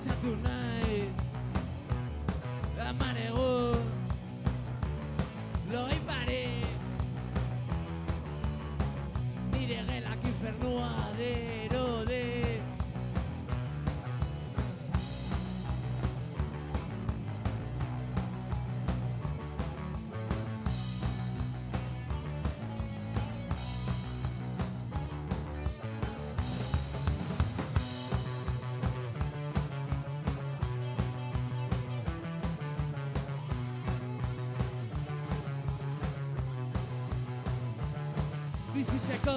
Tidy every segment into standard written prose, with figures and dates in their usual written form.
Altxatu nahi Aman egun Loi pare Nire gelak infernua derode Bizitzeko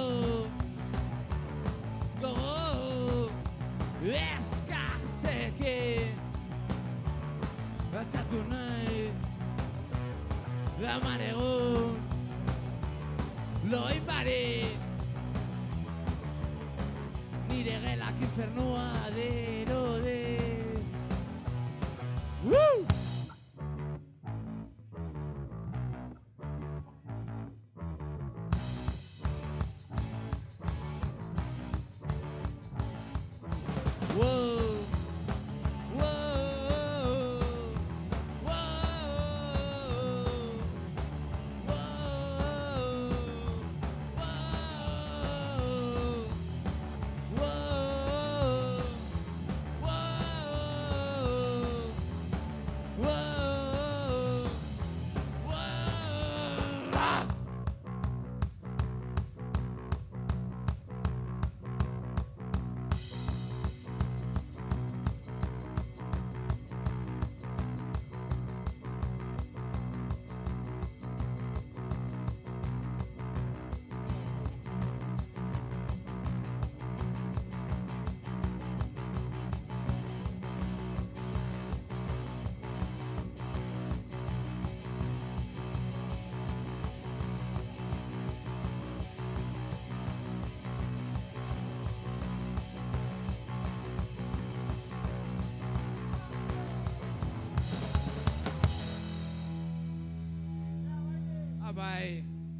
gogo eskazekin Altxatu nahi Aman egun Loi barik Nire gelak infernua derode Woo! Bye.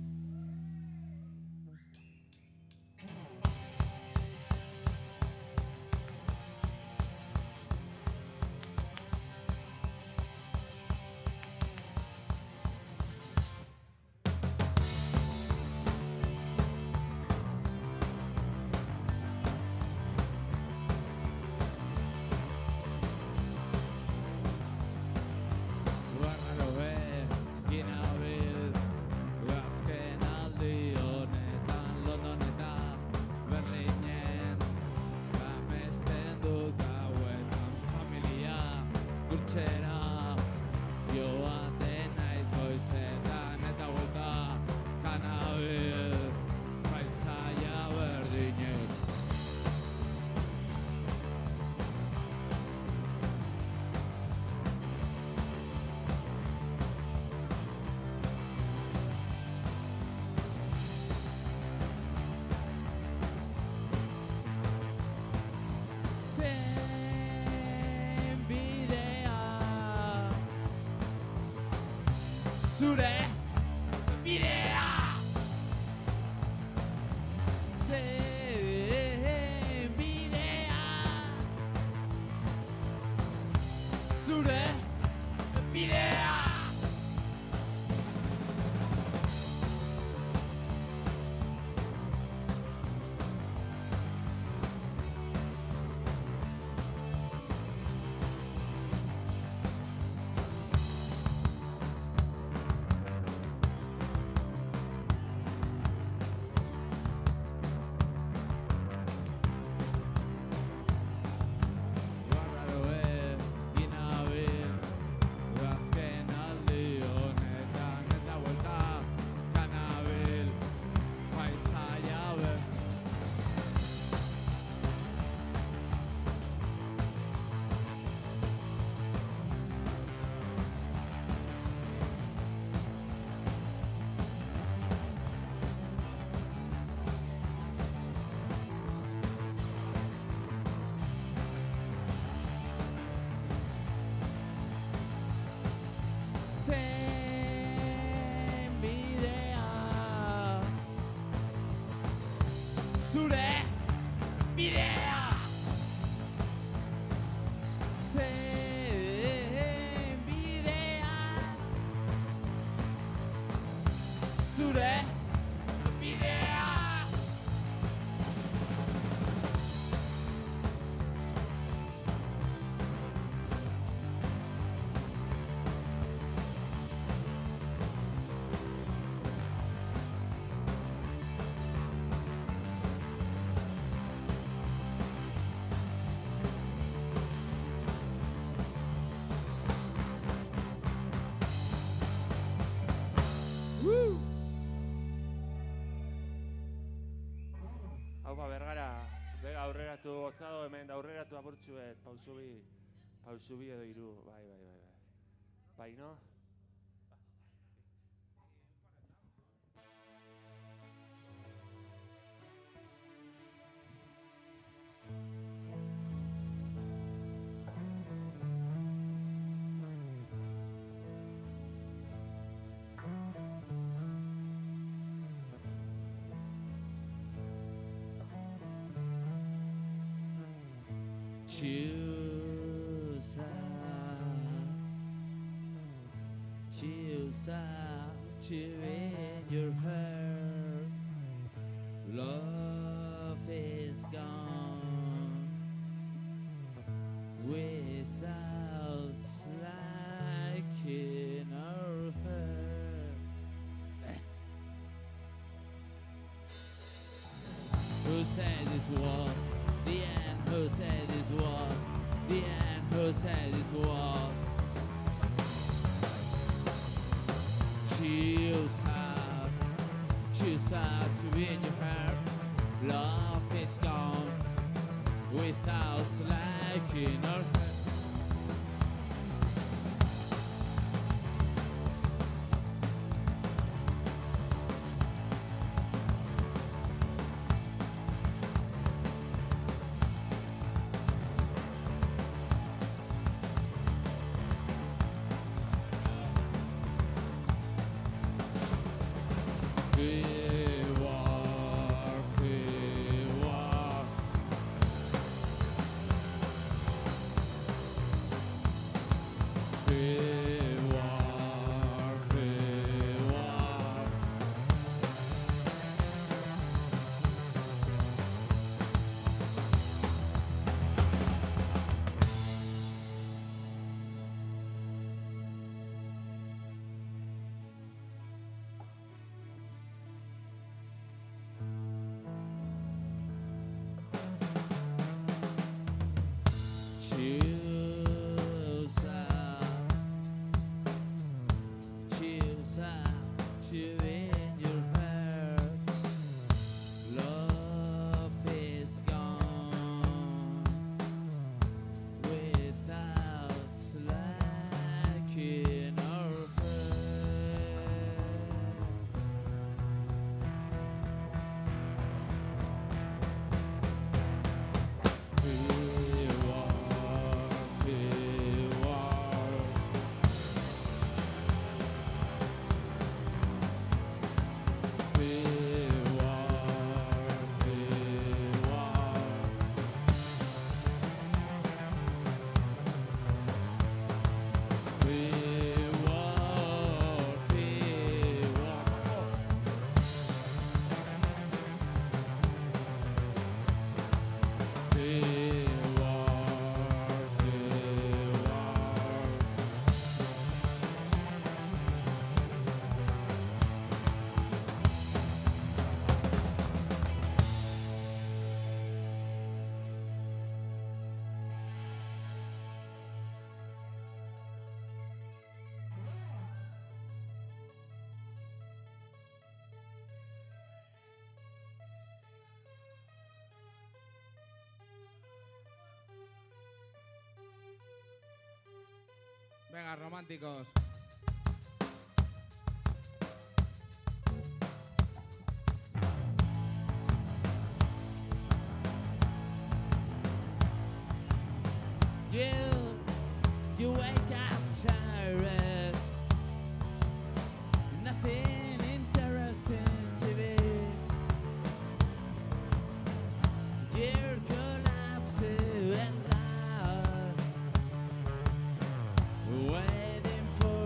Zure bidea Zen bidea Zure bidea zure bidea. Haupa bergara, bega aurreratu gotzado hemen aurreratu apurtxuet, pausu bi edo hiru, bai. Bai, no? Choose out you in your heart. Love is gone without liking or hurt. Who said this was the end? Who said this was the end? Who said this was? Choose out to win your heart. Love is gone without liking or hurt. Venga, románticos. You wake up tired, nothing interesting to be. You're collapsing and loud, waiting for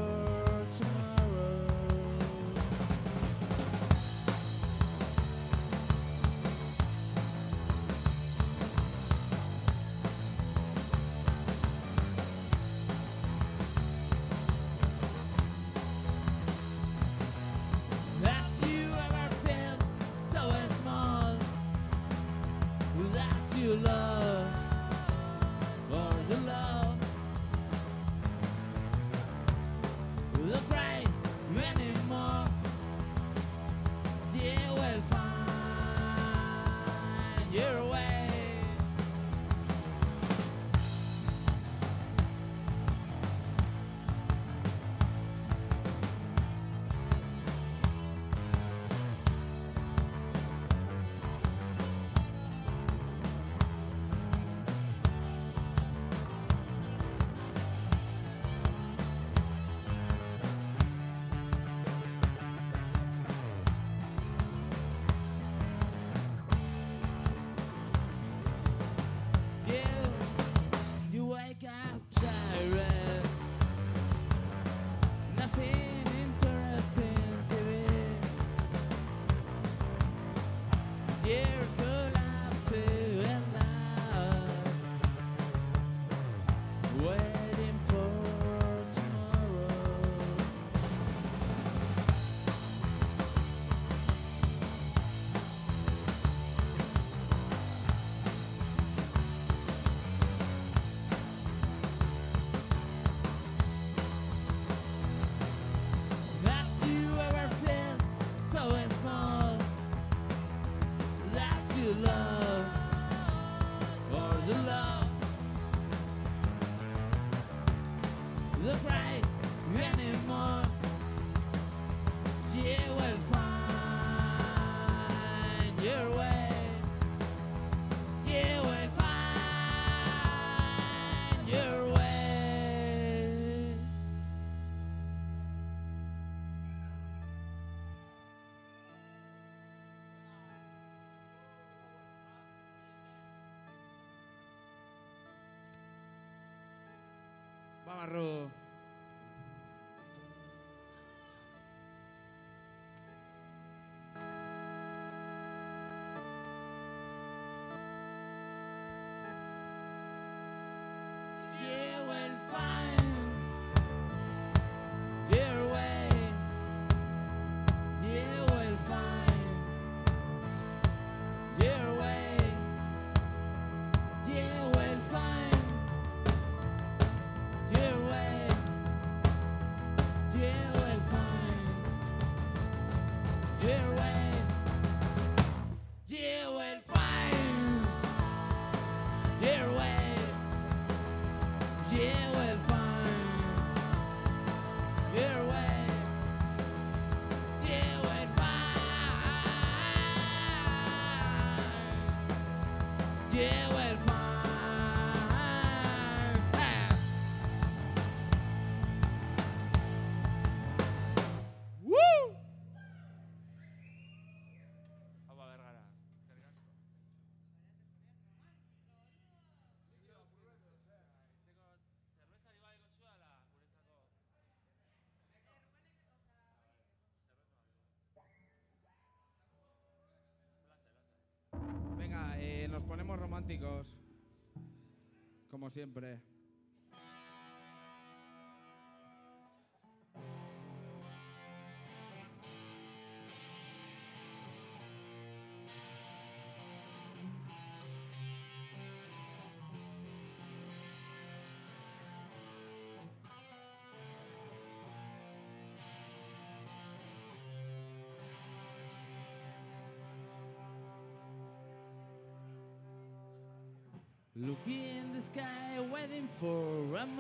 Vamos, Ru. You will find your way. You will find your way. You will find your way. You will find your way. You will find your way. You will find your way. You will find. You will find. Woo! Hau Bergara. Eskerrik asko. Zerbezari bai kontsuala guretzako. Venga, nos ponemos románticos. Como siempre. Looking in the sky, waiting for a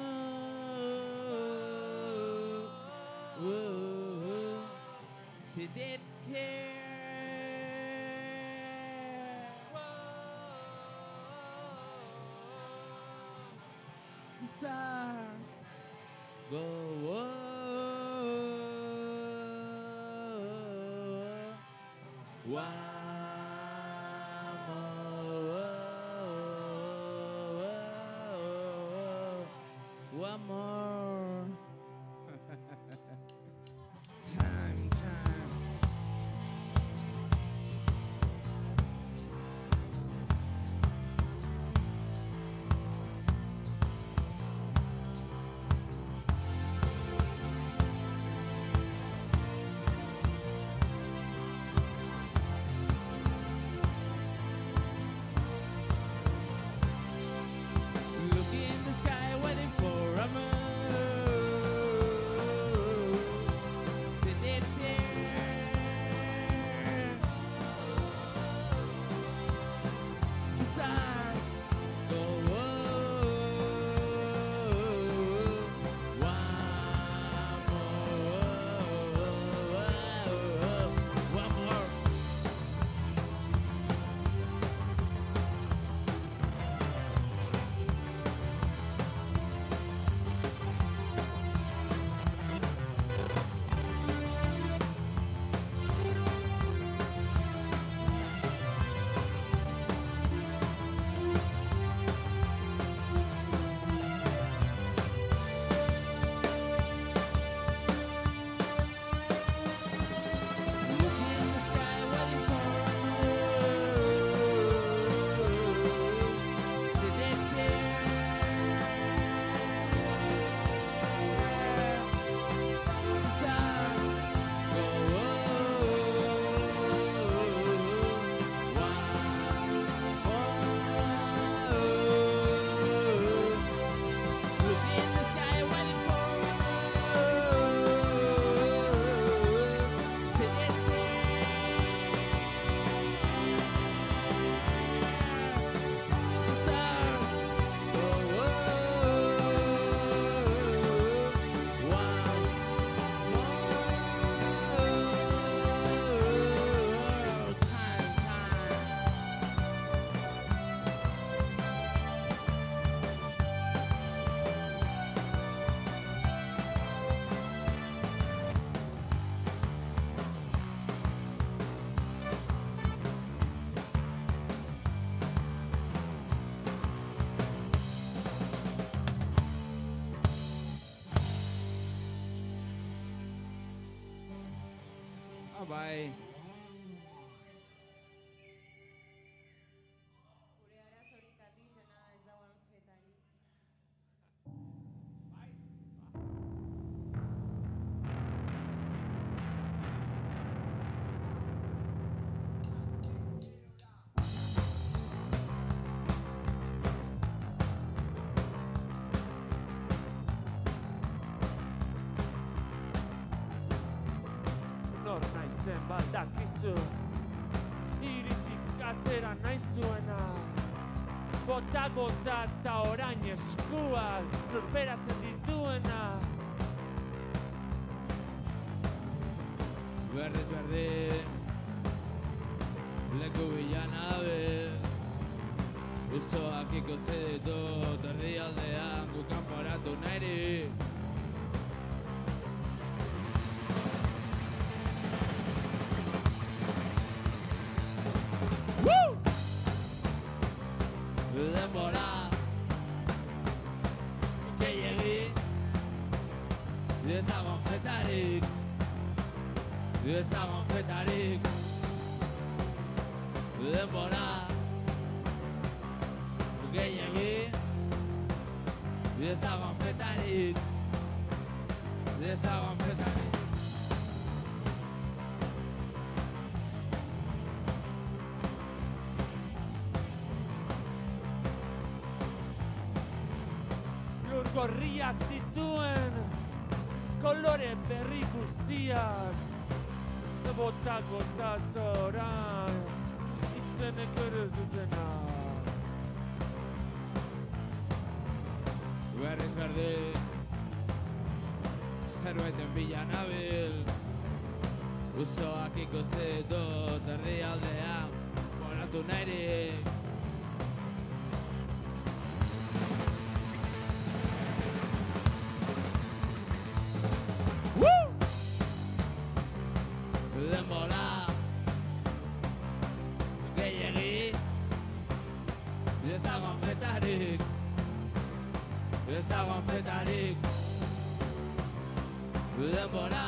moon. Sit it here. The stars go. One more. Time. Looking in the sky, waiting for a moon. Bai. Gure arazorik handizena ez dago anfetarik. Nor naizen baldakizu, iritik atera naizuena. Bota eta orain eskuak lurperatzen dituena. Berriz berdin, leku bilan abil. Usoak ikusi ditut erdialdean gu kanporatu nahirik. Denbora gehiegi ez dago anfetarik. Ez dago anfetarik. Denbora gehiegi ez dago anfetarik. Ez dago anfetarik. Lur gorriak dituen kolore berri guztiak. Bota eta orain izenek ere ez dutenak. Berriz berdin, zerbeten bila nabil. Usoak ikusi ditut erdialdean kanporatu nahirik. Denbora gehiegi ez dago anfetarik. Ez dago anfetarik. Denbora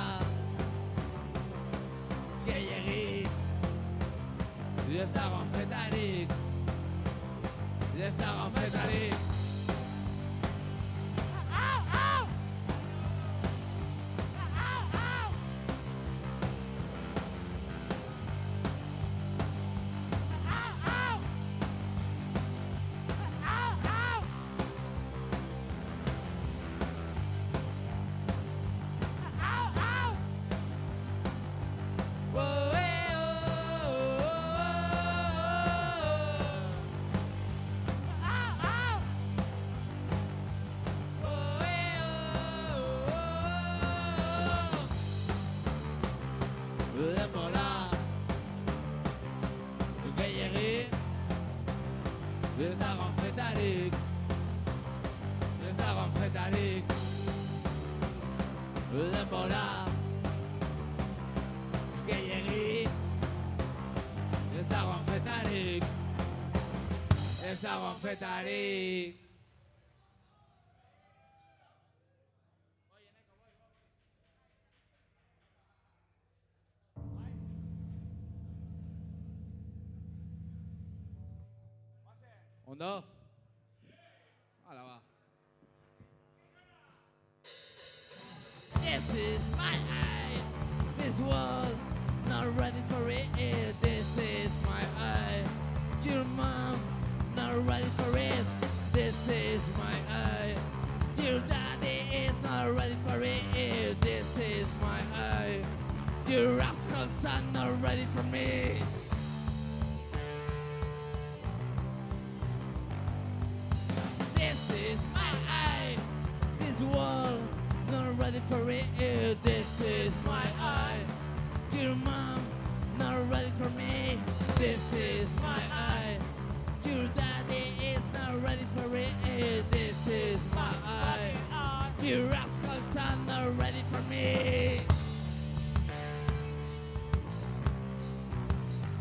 gehiegi ez dago anfetarik. Ez dago anfetarik. Denbora gehiegi ez dago anfetarik. Ez dago anfetarik. Denbora gehiegi ez dago anfetarik. Ez dago anfetarik. Ondo? Hala ba. This is my eye. This world not ready for it. This is my eye. Your mom not ready for it. This is my eye. Your daddy is not ready for it. This is my eye. Your rascal son not ready for me. This is my eye. This world not ready for it. This is my eye. Your mom not ready for me. This is my eye. Your daddy is not ready for it. This is my eye. Your rascal son not ready for me.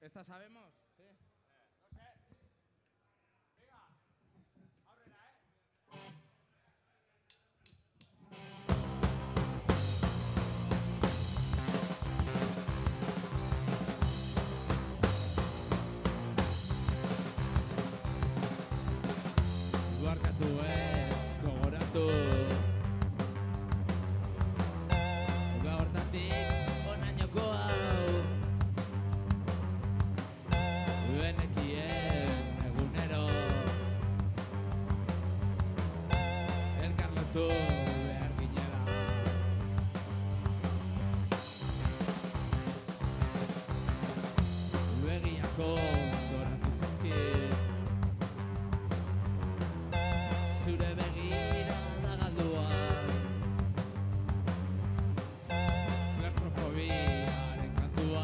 ¿Esta sabemos? Sí. Barkatu ez, gogoratu gaurtatik onainoko hau benekien egunero elkarlotu behar ginela begiako goratu zaizkit zure begirada galdua klaustrofobiaren kantua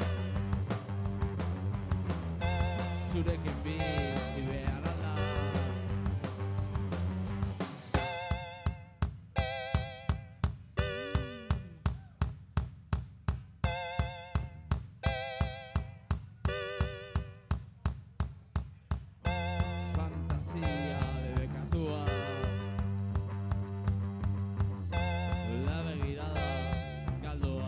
zurekin bizi behar da fantasia debekatua la begirada galdua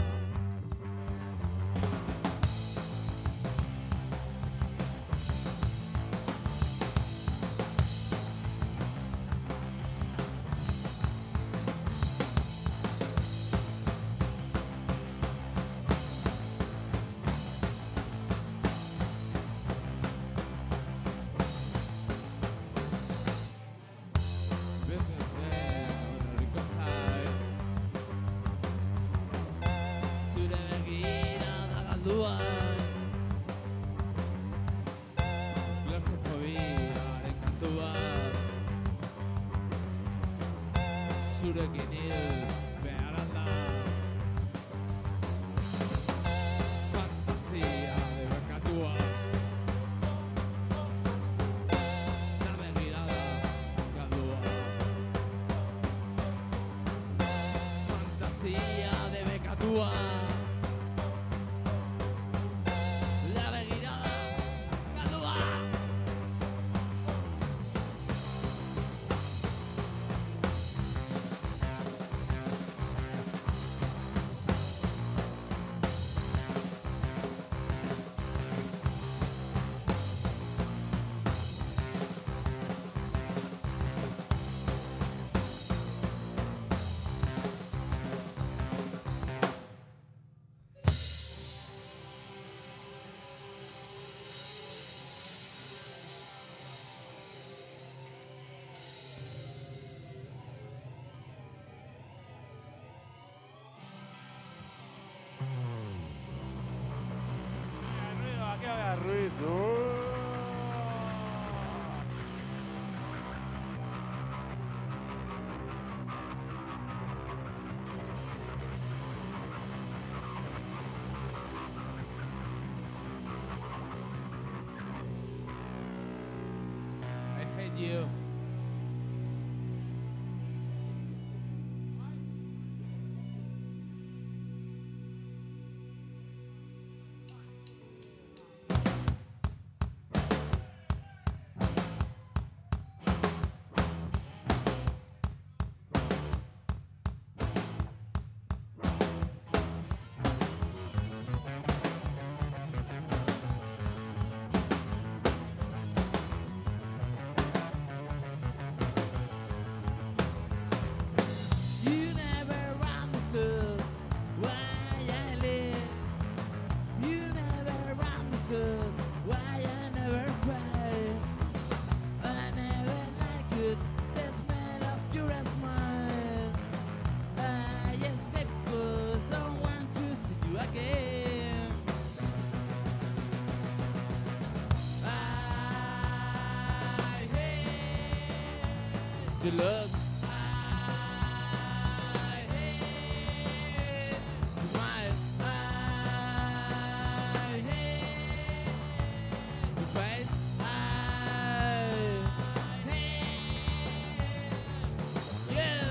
horriko zait zure begirada galduan klaustrofobiaren kantua zurekin hil behar da fantasia debekatua la begirada galdua fantasia debekatua la begirada galdua Ruido, que haga ruido. I hate you. You never understood why I live. You never understood why I never cry. I never liked the smell of your smile. I escape 'cause don't want to see you again. I hate your look. I hate your smile. I hate your face. I hate you.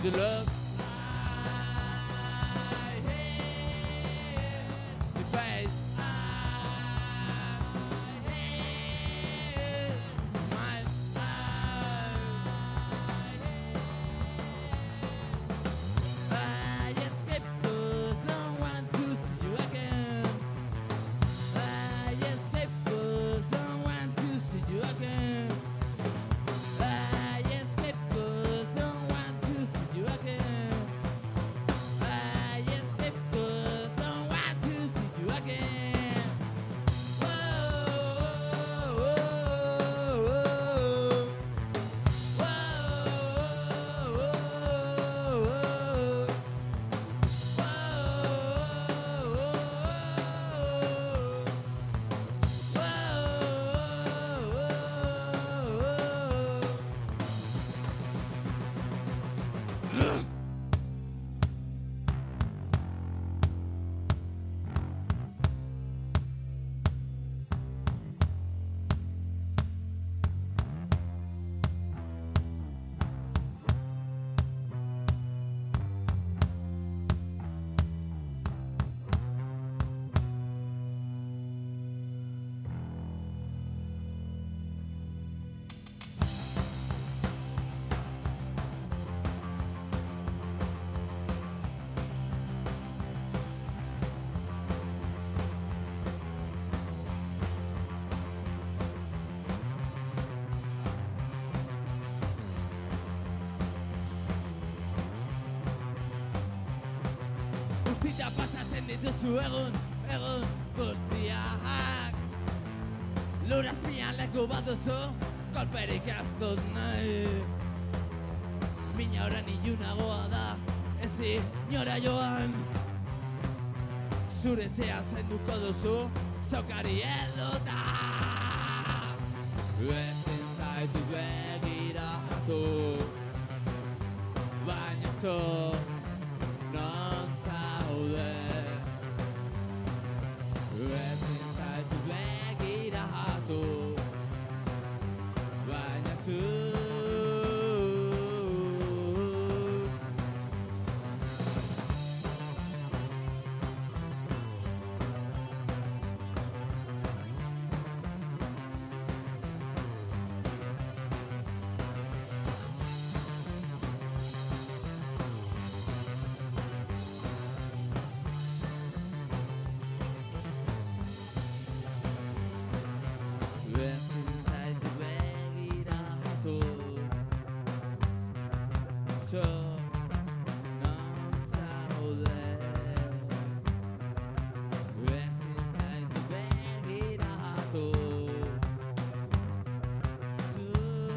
to look. The face. Smile. I escape 'cause don't want to see you again. I escape 'cause don't want to see you again. I escape 'cause don't want to see you again. I escape 'cause don't want to see you again. Whoa, whoa, whoa, whoa, whoa, whoa. Guztia pasatzen dituzu egun guztiak. Lur azpian leku bat duzu, kolperik ez dut nahi. Mina horren ilunagoa da, ez inora joan. Zure etxea zainduko duzu, zaukari helduta. Ezin zaitu begiratu, baina zu non zaude. Ezin zaitu begiratu, baina zu ezin zaitu begiratu. Zu non zaude. Ezin zaitu begiratu. Zu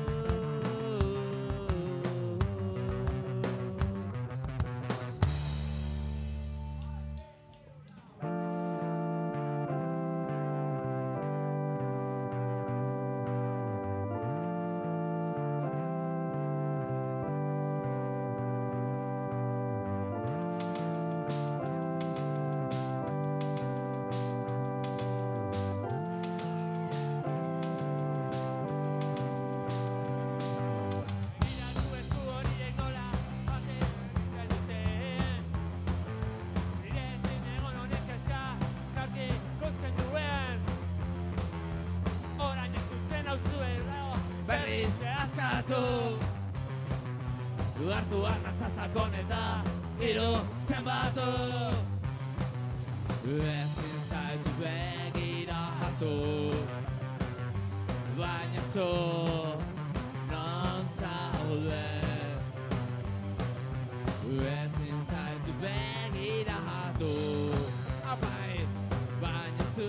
berriz askatu. Hartu arnazazakon eta hiru zenbatu. Ezin zaitu begiratu, baina zu non zaude. Ezin zaitu begiratu, apai, baina zu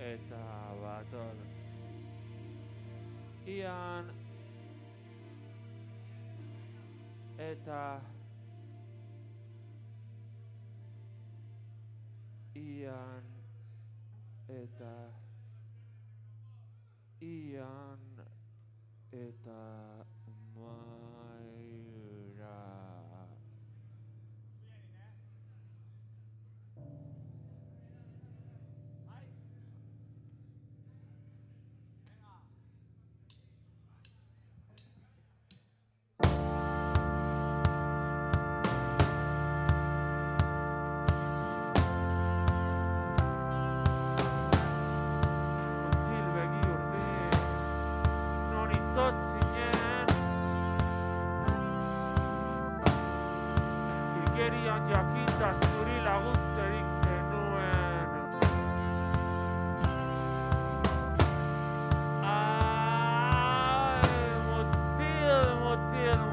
eta bator. Ian eta Ian eta Ian eta Mayra. Igerian jakinta zuri laguntzerik genuen. Motil.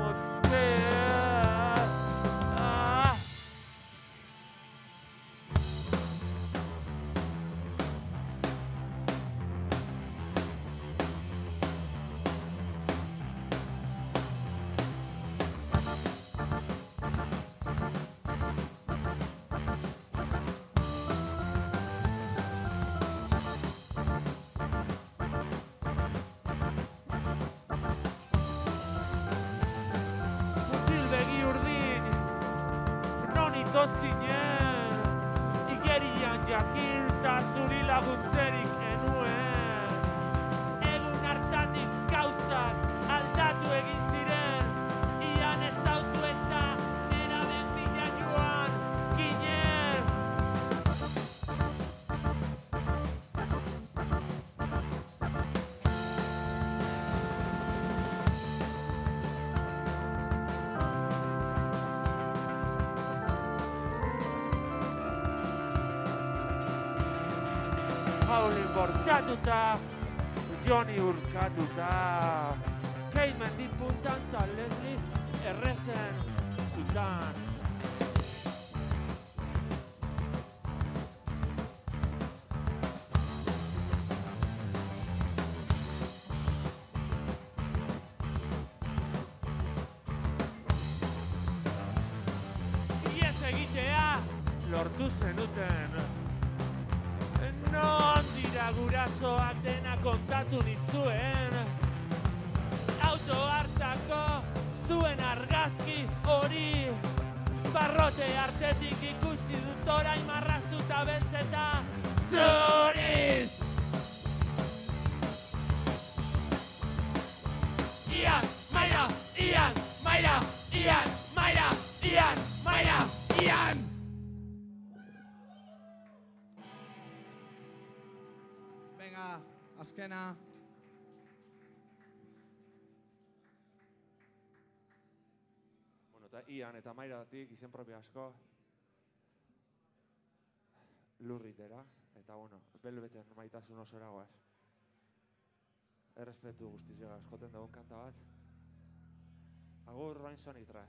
Zinen, igerian jakinta zuri laguntzerik genuen. Egun hartatik gauzak aldatu egin ziren, ian ezautu eta neraben bila joan ginen. Paulin bortxatuta, Joni urkatuta, Kate mendipuntan eta Leslie errezen zutan. Ies egitea lortu zenuten. Non dira gurasoak dena kontatu nizuen. Auto hartako zuen argazki hori. Barrote artetik ikusi dut orain marraztuta beltzeta zuriz. Ian, Mayra, Ian, Mayra, Ian, Mayra, Ian, Mayra, Ian. Venga, azkena. Bueno, eta Ian eta Mayratik izen propio asko lurritera. Eta, bueno, belbeten maitasun oso eragoaz. Errespetu guztizegaz, joten dugun kanta bat. Agur, Roin Sonitraz.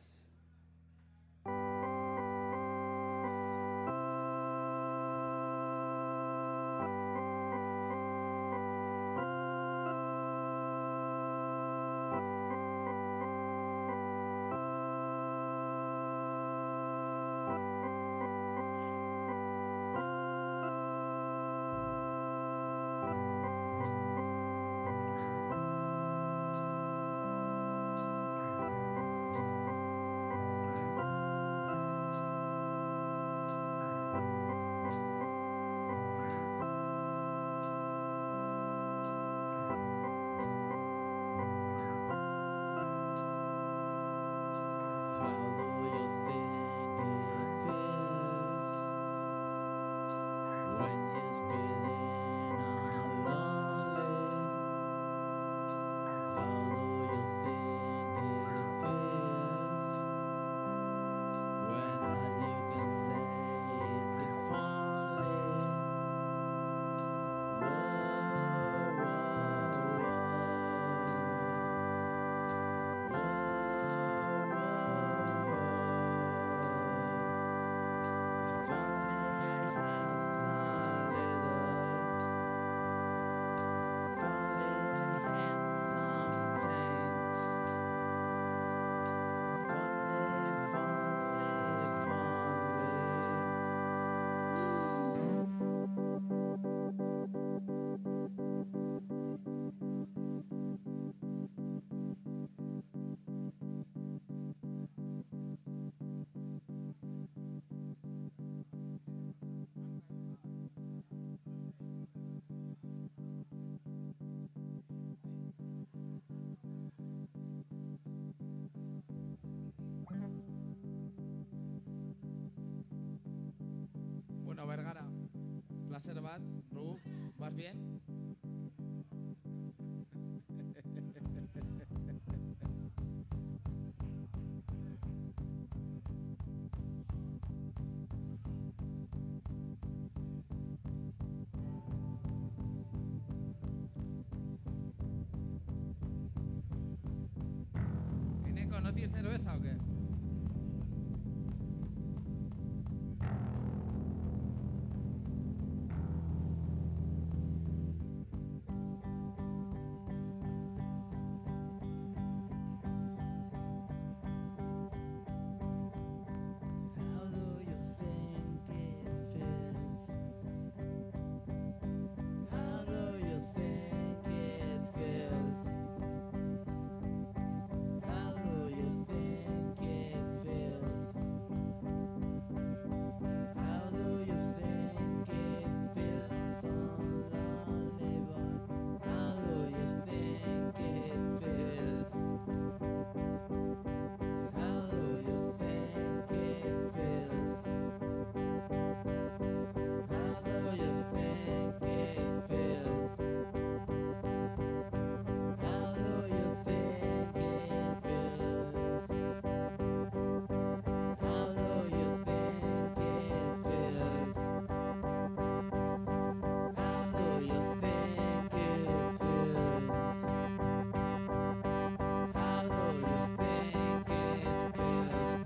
bat. Ru, ¿vas bien? Eneco, ¿no tienes cerveza o qué? How do you think it feels? How do you think it feels? How do you think it feels? How do you think it feels? So lonely, but how do you think it feels? How do you think it feels? How do you think it feels? How do you think it feels? How do you think it feels? How do you think it feels? How do you think it feels?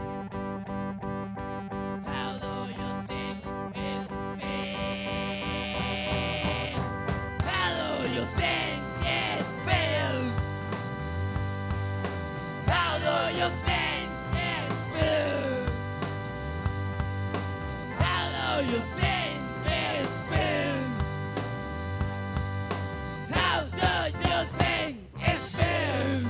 How do you think it feels? How do you think it feels? How do you think it feels? How do you think it feels? How do you think it feels?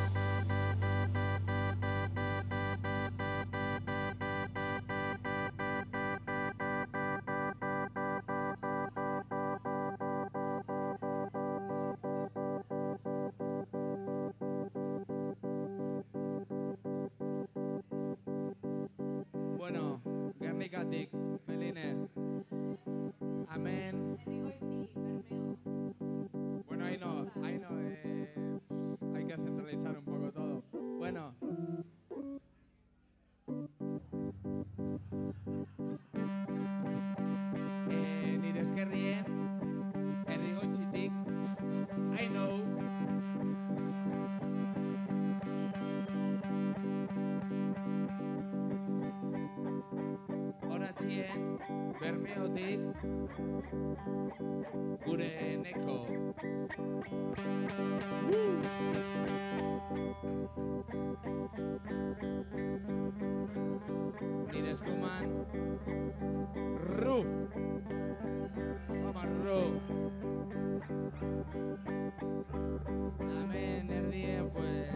Bueno, Guernicatik, Feline. Amén. Rigoitzi, Bermeo. Bueno, ahí no, hay que centralizar un poco todo. Bueno. Nire eskerrien, errigoitzitik, I know. Horatzien, Bermeotik, gure Eneko. Nire eskuman, Ru. Vamos, Ru. Amen, erdien, pues...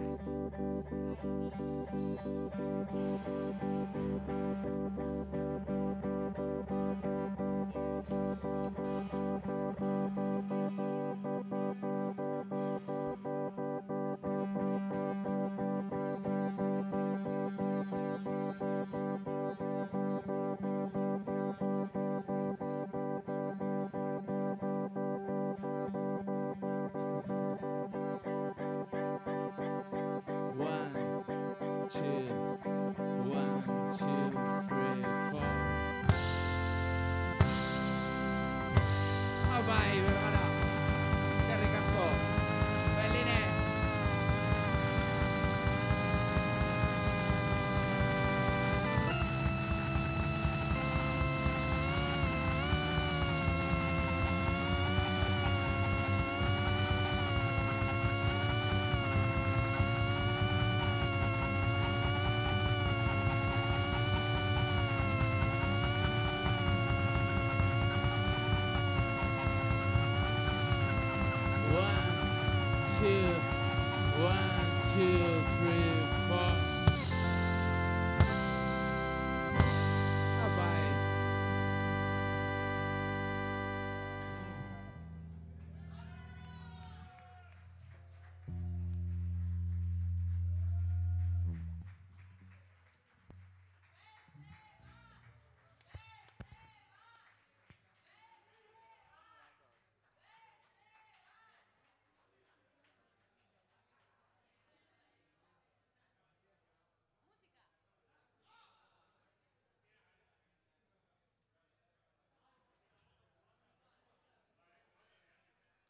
One, two, three, four. Bai, Bergara. Eskerrik asko. Feline. One, two, 1, 2, 3, 4.